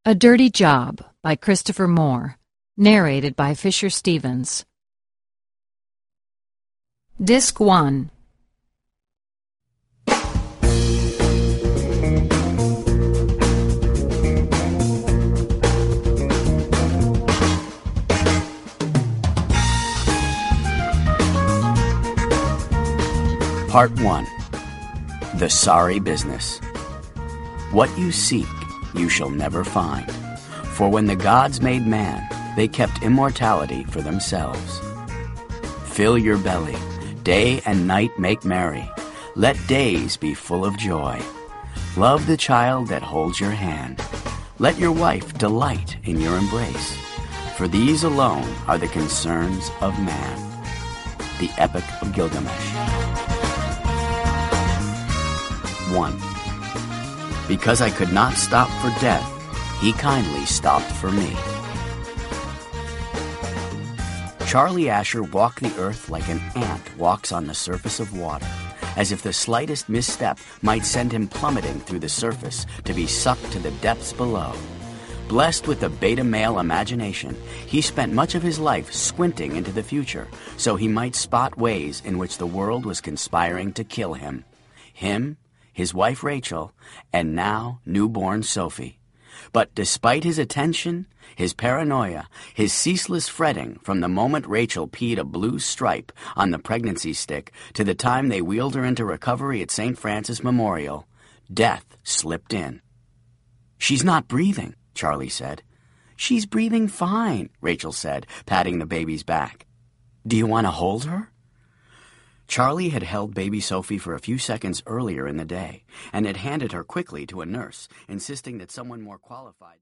A Dirty Job by Christopher Moore. Narrated by Fisher Stevens. Disc 1. Part 1. The Sorry Business. What you seek, you shall never find. For when the gods made man, they kept immortality for themselves. Fill your belly, day and night make merry. Let days be full of joy. Love the child that holds your hand. Let your wife delight in your embrace. For these alone are the concerns of man. The Epic of Gilgamesh. 1. Because I could not stop for death, he kindly stopped for me. Charlie Asher walked the earth like an ant walks on the surface of water, as if the slightest misstep might send him plummeting through the surface to be sucked to the depths below. Blessed with a beta male imagination, he spent much of his life squinting into the future so he might spot ways in which the world was conspiring to kill him. Him, his wife Rachel, and now newborn Sophie. But despite his attention, his paranoia, his ceaseless fretting from the moment Rachel peed a blue stripe on the pregnancy stick to the time they wheeled her into recovery at St. Francis Memorial, death slipped in. "She's not breathing," Charlie said. "She's breathing fine," Rachel said, patting the baby's back. "Do you want to hold her?" Charlie had held baby Sophie for a few seconds earlier in the day and had handed her quickly to a nurse, insisting that someone more qualified...